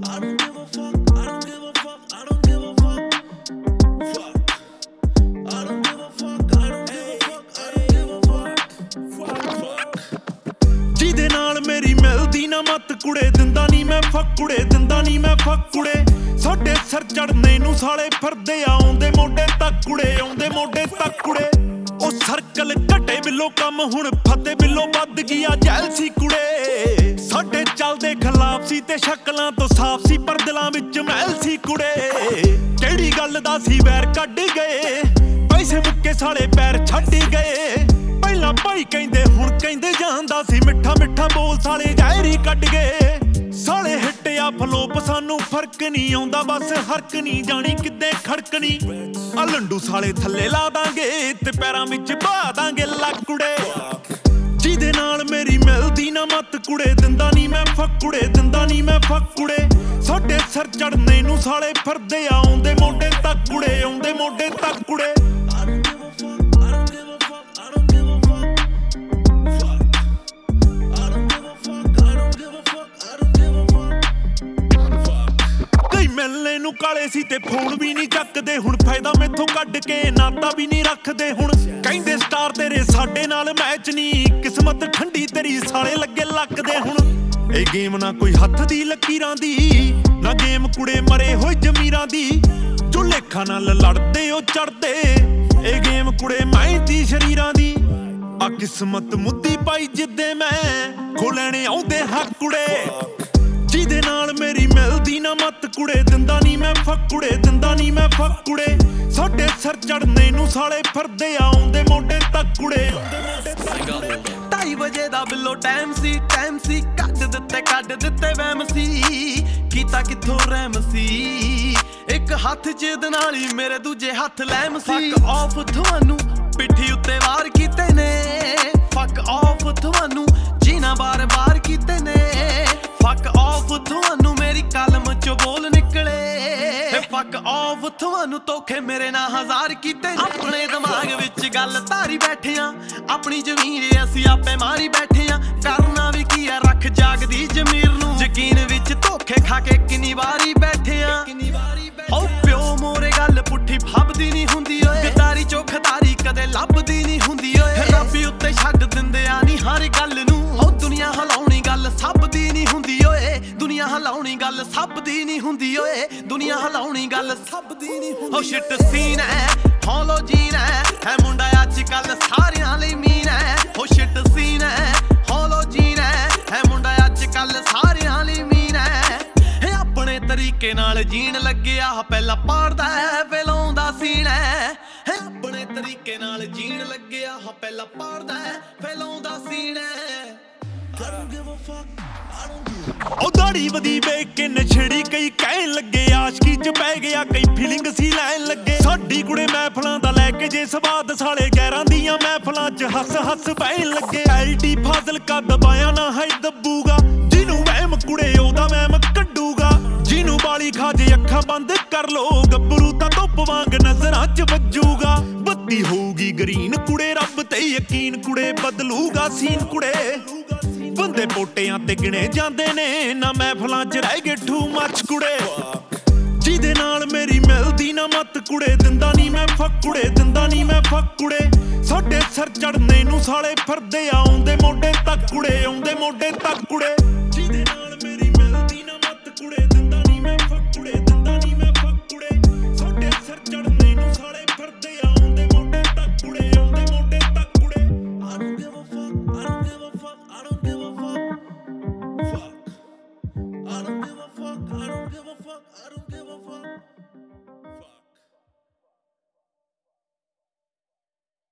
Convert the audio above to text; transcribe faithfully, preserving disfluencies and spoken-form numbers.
I don't give a fuck, I don't give a fuck, I don't give a fuck. Fuck. I don't give a fuck, I don't give a fuck, I don't give a fuck. Fuck, fuck. ਜਿਹਦੇ ਨਾਲ ਮੇਰੀ ਮਿਲਦੀ ਨਾ ਮੱਤ ਕੁੜੇ ਦਿੰਦਾ ਨੀ ਮੈਂ ਫੱਕ ਕੁੜੇ ਦਿੰਦਾ ਨੀ ਮੈਂ ਫੱਕ ਕੁੜੇ ਸਾਡੇ ਸਿਰ ਚੜਨੇ ਨੂੰ ਸਾਲੇ ਫਿਰਦੇ ਆਉਂਦੇ ਮੋਢੇ ਤੱਕ ਕੁੜੇ ਆਉਂਦੇ ਮੋਢੇ ਤੱਕ ਕੁੜੇ ਉਹ ਸਰਕਲ ਘਟੇ ਬਿੱਲੋ ਕੰਮ ਹੁਣ ਫੱਤੇ ਬਿੱਲੋ ਵੱਧ ਗਿਆ ਜੈਲ ਸੀ ਕੁੜੇ ਸਾਡੇ ਚੱਲਦੇ ਖਿਲਾਫ ਸੀ ਤੇ ਸ਼ਕਲਾਂ ਤੋਂ ਸਾਫ਼ ਸੀ ਪਰ ਦਿਲਾਂ ਵਿੱਚ ਮਹਿਲ ਸੀ ਕੁੜੇ ਕਿਹੜੀ ਗੱਲ ਦਾ ਸੀ ਵੈਰ ਕੱਢ ਗਏ ਪੈਸੇ ਮੁੱਕੇ ਸਾਲੇ ਪੈਰ ਛੱਡ ਗਏ ਪਹਿਲਾਂ ਭਾਈ ਕਹਿੰਦੇ ਹੁਣ ਕਹਿੰਦੇ ਜਾਂਦਾ ਸੀ ਮਿੱਠਾ ਮਿੱਠਾ ਬੋਲ ਸਾਲੇ ਜ਼ਹਿਰੀ ਕੱਢ ਗਏ ਸਾਲੇ ਹਿੱਟਿਆ ਫਲੋਪ ਸਾਨੂੰ ਫਰਕ ਨਹੀਂ ਆਉਂਦਾ ਬਸ ਹਰਕ ਨਹੀਂ ਜਾਣੀ ਕਿੱਦੇ ਖੜਕਣੀ ਆ ਲੰਡੂ ਸਾਲੇ ਥੱਲੇ ਲਾ ਦਾਂਗੇ ਤੇ ਪੈਰਾਂ ਵਿੱਚ ਪਾ ਦਾਂਗੇ ਲੱਕੁੜੇ ਜਿਹਦੇ ਨਾਲ ਮੇਰੀ ਮਿਲਦੀ ਨਾ ਮੱਤ ਕੁੜੇ ਦਿੰਦਾ ਨੀ ਮੈਂ ਫੱਕ ਕੁੜੇ ਦਿੰਦਾ ਨੀ ਮੈਂ ਫੱਕ ਕੁੜੇ ਸਾਡੇ ਸਿਰ ਚੜਨੇ ਨੂੰ ਸਾਲੇ ਫਿਰਦੇ ਆਉਂਦੇ ਮੋਢੇ ਤੱਕ ਕੁੜੇ ਆਉਂਦੇ ਮੋਢੇ ਤੱਕ ਕੁੜੇ ਮਿਲਣੇ ਨੂੰ ਕਾਲੇ ਸੀ ਤੇ ਫੋਨ ਵੀ ਨਹੀਂ ਚੱਕਦੇ ਹੁਣ ਫਾਇਦਾ ਮੈਥੋਂ ਕੱਢ ਕੇ ਨਾਤਾ ਵੀ ਨਹੀਂ ਰੱਖਦੇ ਹੁਣ ਕਹਿੰਦੇ ਸਟਾਰ ਤੇਰੇ ਸਾਡੇ ਨਾਲ ਮੈਚ ਨਹੀਂ ਕਿਸਮਤ ਠੰਡੀ ਤੇਰੀ ਸਾਲੇ ਲੱਗੇ ਲੱਕਦੇ ਹੁਣ ਇਹ ਗੇਮ ਨਾ ਕੋਈ ਹੱਥ ਦੀ ਲਕੀਰਾਂ ਦੀ ਨਾ ਗੇਮ ਕੁੜੇ ਮਰੇ ਹੋਏ ਜ਼ਮੀਰਾਂ ਦੀ ਜੋ ਲੇਖਾਂ ਨਾਲ ਲੜਦੇ ਉਹ ਚੜਦੇ ਇਹ ਗੇਮ ਕੁੜੇ ਮਿਹਨਤੀ ਸ਼ਰੀਰਾਂ ਦੀ ਆ ਕਿਸਮਤ ਮੁੱਦੀ ਪਾਈ ਜਿੱਦੇ ਮੈਂ ਖੋ ਲੈਣੇ ਆਉਂਦੇ ਹੱਕ ਕੁੜੇ ਜਿਹਦੇ ਨਾਲ ਮੇਰੀ ਮਿਲਦੀ ਨਾ ਮੱਤ ਕੁੜੇ ਦਿੰਦਾ ਨੀ ਮੈਂ ਫੱਕ ਕੁੜੇ ਦਿੰਦਾ ਨੀ ਮੈਂ ਫੱਕ ਕੁੜੇ ਸਾਡੇ ਸਿਰ ਚੜਨੇ ਨੂੰ ਸਾਲੇ ਫਿਰਦੇ ਆਉਂਦੇ ਮੋਢੇ ਤੱਕ ਕੁੜੇ ਢਾਈ ਵਜੇ ਦਾ ਬਿੱਲੋ ਟਾਈਮ ਸੀ ਟਾਈਮ ਸੀ ਕੱਢ ਦਿੱਤੇ ਕੱਢ ਦਿੱਤੇ ਵਹਿਮ ਸੀ ਕੀਤਾ ਕਿੱਥੋਂ ਰਹਿਮ ਸੀ ਇੱਕ ਹੱਥ ਜਿੱਦ ਨਾਲ ਹੀ ਮੇਰੇ ਦੂਜੇ ਹੱਥ ਲੈਮ ਸੀ ਫੱਕ ਆਫ ਤੁਹਾਨੂੰ ਪਿੱਠੀ ਉੱਤੇ ਵਾਰ ਕੀਤੇ ਨੇ ਫੱਕ ਆਫ ਤੁਹਾਨੂੰ ਜੀਣਾ ਬਾਰ ਬਾਰ ਕੀਤੇ ਨੇ ਫੱਕ ਆਫ ਤੁਹਾਨੂੰ ਮੇਰੀ ਕਲਮ ਚੋਂ ਬੋਲ ਨਿਕਲੇ ਫੱਕ ਆਫ ਤੁਹਾਨੂੰ ਧੋਖੇ ਮੇਰੇ ਨਾਲ ਹਜ਼ਾਰ ਕੀਤੇ ਆਪਣੇ ਦਿਮਾਗ ਵਿੱਚ ਗੱਲ ਧਾਰੀ ਬੈਠੇ ਆ ਆਪਣੀ ਜ਼ਮੀਰ ਅਸੀਂ ਆਪੇ ਮਾਰੀ ਬੈਠੇ ਆ ਕਰਨਾ ਵੀ ਕੀ ਆ ਰੱਖ ਜਾਗਦੀ ਜ਼ਮੀਰ ਨੂੰ ਯਕੀਨ ਵਿੱਚ ਧੋਖੇ ਖਾ ਕੇ ਕਿੰਨੀ ਵਾਰੀ ਬੈਠੇ ਆ ਓ ਪਿਓ ਮੋਰੇ ਗੱਲ ਪੁੱਠੀ ਫੱਬਦੀ ਨਹੀਂ ਹੁੰਦੀ ਓਏ ਗਦਾਰੀ ਚੋਖਦਾਰੀ ਕਦੇ ਲੱਭਦੀ ਨਹੀਂ ਹੁੰਦੀ ਓਏ ਰੱਬੀ ਉੱਤੇ ਛੱਡ ਦਿੰਦੇ ਆ ਨੀ ਹਰ ਗੱਲ ਨੂੰ ਓ ਦੁਨੀਆ ਹਲਾਉਣੀ ਗੱਲ ਸਭ ਦੀ ਨਹੀਂ ਹੁੰਦੀ ਓਏ ਦੁਨੀਆ ਹਲਾਉਣੀ ਗੱਲ ਸਭ ਦੀ ਨਹੀਂ ਹੁੰਦੀ ਓਏ ਦੁਨੀਆ ਹਲਾਉਣੀ ਗੱਲ ਸਭ ਦੀ ਨਹੀਂ ਹੁੰਦੀ ਓ ਸ਼ਿਟ ਸੀਨ ਹੈ ਹੌਲੋ ਜੀਨ ਹੈ ਹੈ ਮੁੰਡਾ ਅੱਜ ਕੱਲ ਸਾਰਿਆਂ ਲਈ ਮੀਨ ਹੈ ਓ ਸ਼ਿਟ ਸੀਨ ਹੈ ਹੌਲੋ ਜੀਨ ਹੈ ਹੈ ਮੁੰਡਾ ਅੱਜ ਕੱਲ ਸਾਰਿਆਂ ਲਈ ਮੀਨ ਹੈ ਇਹ ਆਪਣੇ ਤਰੀਕੇ ਨਾਲ ਜੀਣ ਲੱਗਿਆ ਪਹਿਲਾਂ ਪਾੜਦਾ ਹੈ ਫੈਲਾਉਂਦਾ ਸੀਨ ਹੈ ਇਹ ਆਪਣੇ ਤਰੀਕੇ ਨਾਲ ਜੀਣ ਲੱਗਿਆ ਪਹਿਲਾਂ ਪਾੜਦਾ ਹੈ ਫੈਲਾਉਂਦਾ ਸੀਨ ਹੈ I don't give a fuck, I don't give a ਉਹ ਦਾੜੀ ਵਧੀ ਵੇਖ ਕੇ ਨਛੜੀ ਕਈ ਕਹਿਣ ਲੱਗੇ ਆਸ਼ਕੀ ਚ ਪੈ ਗਿਆ ਕਈ ਫੀਲਿੰਗ ਸੀ ਲੈਣ ਲੱਗੇ ਸਾਡੀ ਕੁੜੇ ਮਹਿਫਲਾਂ ਦਾ ਲੈ ਕੇ ਜੇ ਸਵਾਦ ਸਾਲੇ ਗੈਰਾਂ ਦੀਆਂ ਮਹਿਫਲਾਂ ਚ ਹੱਸ ਹੱਸ ਪੈਣ ਲੱਗੇ ਐਲਟੀ ਫਾਜ਼ਲ ਕਾ ਦਬਾਇਆ ਨਾ ਹੈ ਦੱਬੂਗਾ ਜਿਹਨੂੰ ਵਹਿਮ ਕੁੜੇ ਉਹਦਾ ਵਹਿਮ ਕੱਢੂਗਾ ਜਿਹਨੂੰ ਬਾਲੀ ਖਾ ਜੇ ਅੱਖਾਂ ਬੰਦ ਕਰ ਲੋ ਗੱਭਰੂ ਤਾਂ ਧੁੱਪ ਵਾਂਗ ਨਜ਼ਰਾਂ ਚ ਵੱਜੂਗਾ ਬੱਤੀ ਹੋਊਗੀ ਗਰੀਨ ਕੁੜੇ ਰੱਬ ਤੇ ਯਕੀਨ ਕੁੜੇ ਬਦਲੂਗਾ ਸੀਨ ਕੁੜੇ ਬੰਦੇ ਪੋਟਿਆਂ ਤੇ ਗਿਣੇ ਜਾਂਦੇ ਨੇ ਨਾ ਮਹਿਫਲਾਂ ਚ ਰਹਿ ਗਏ ਠੂ ਮੱਚ ਕੁੜੇ ਜਿਹਦੇ ਨਾਲ ਮੇਰੀ ਮਿਲਦੀ ਨਾ ਮੱਤ ਕੁੜੇ ਦਿੰਦਾ ਨੀ ਮੈਂ ਫੱਕ ਕੁੜੇ ਦਿੰਦਾ ਨੀ ਮੈਂ ਫੱਕ ਕੁੜੇ ਸਾਡੇ ਸਿਰ ਚੜਨੇ ਨੂੰ ਸਾਲੇ ਫਿਰਦੇ ਆਉਂਦੇ ਮੋਢੇ ਤੱਕ ਕੁੜੇ ਆਉਂਦੇ ਮੋਢੇ ਤੱਕ ਕੁੜੇ ਜਿਹਦੇ ਨਾਲ ਮੇਰੀ ਮਿਲਦੀ ਨਾ ਮੱਤ ਕੁੜੇ ਦਿੰਦਾ ਨੀ ਮੈਂ ਫੱਕ ਕੁੜੇ ਦਿੰਦਾ ਨੀ ਮੈਂ ਫੱਕ ਕੁੜੇ ਸਾਡੇ ਸਿਰ ਚੜਨੇ ਨੂੰ ਸਾਲੇ ਫਿਰਦੇ ਆਉਂਦੇ ਮੋਢੇ ਤੱਕ ਕੁੜੇ ਆਉਂਦੇ ਮੋਢੇ ਤੱਕ ਕੁੜੇ I don't give a fuck, I don't give a fuck, I don't give a fuck. Fuck. I don't give a fuck, I don't give a fuck, I don't give a